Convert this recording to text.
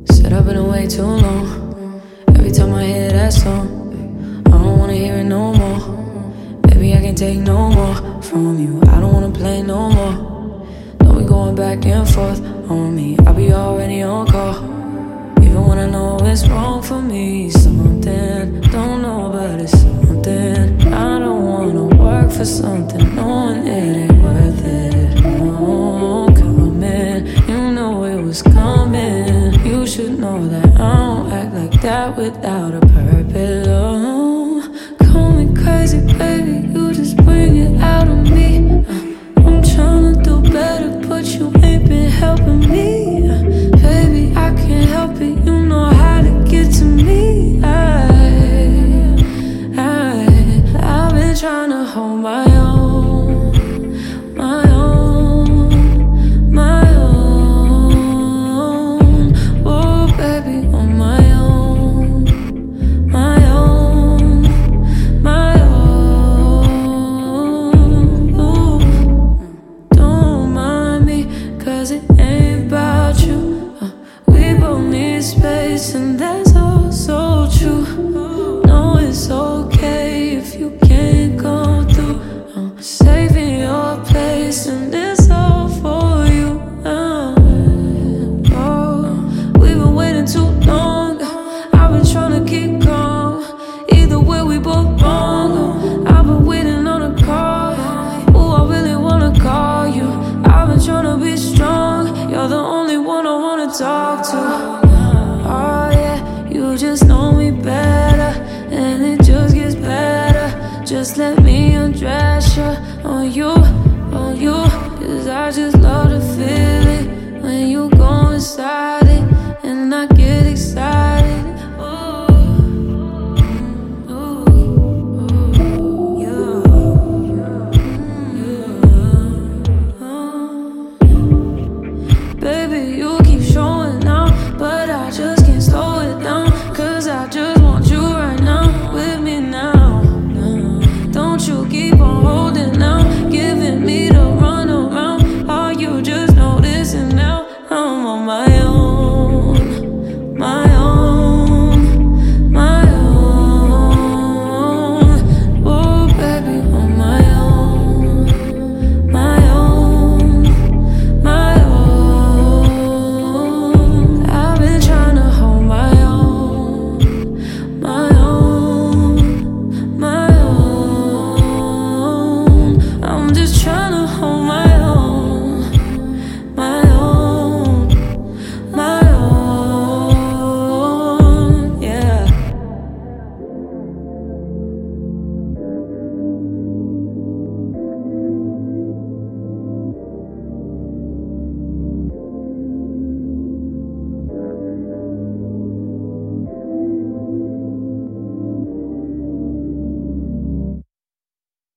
Said I've been away too long. Every time I hear that song, I don't wanna hear it no more. Baby, I can't take no more from you. I don't wanna play no more. Don't be going back and forth on me. I'll be already on call. Even when I know it's wrong for me. Something, don't know, but it's something. I don't wanna work for something knowing it ain't worth it. No, coming, you know it was coming. You should know that I don't act like that without a purpose. Oh, call me crazy, baby, you just bring it out of me. I'm tryna do better, but you ain't been helping me. Baby, I can't help it, you know how to get to me. I've been tryna hold my own, my own, my own. Oh, baby, on my own, my own, my own. Ooh. Don't mind me, 'cause it ain't about you. We both need space, and that's also true. No, it's okay if you can't come through. Saving your place, and it's all for you. We've been waiting too long. I've been trying to keep calm. Either way, we both wrong. I've been waiting on a call. Ooh, I really wanna call you. I've been trying to be strong. You're the only one I wanna talk to. Oh yeah, you just know me better, and it just gets better. Just let me undress you on you, 'cause I just love to feel it when you go inside it, and I get excited. Ooh, ooh, ooh, yeah. Baby, you keep showing out, but I just can't slow it down, 'cause I just want you right now, with me now. Don't you keep on holding out, giving me the run around. Are you just noticing now? I'm on my own, my own, my own. Oh, baby, on my own, my own, my own. I've been trying to hold my own, my own, my own. I'm just trying